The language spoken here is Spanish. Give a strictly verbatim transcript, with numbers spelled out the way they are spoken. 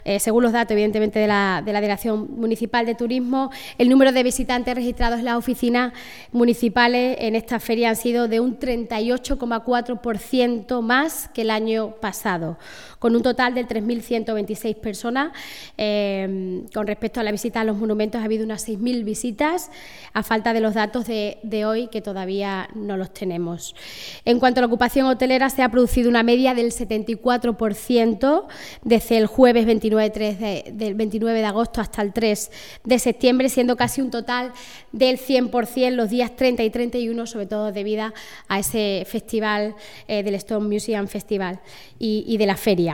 Eh, según los datos, evidentemente, de la, de la Dirección Municipal de Turismo, el número de visitantes registrados en las oficinas municipales en esta feria han sido de un treinta y ocho coma cuatro por ciento más que el año pasado, con un total de tres mil ciento veintiséis personas. Eh, con respecto a la visita a los monumentos, ha habido unas seis mil visitas, a falta de los datos de, de hoy, que todavía no los tenemos. En cuanto a la ocupación hotelera, se ha producido una media del setenta y cuatro por ciento desde el jueves veintinueve De, del veintinueve de agosto hasta el tres de septiembre, siendo casi un total del cien por ciento los días treinta y treinta y uno, sobre todo debido a ese festival eh, del Stone Museum Festival y, y de la feria.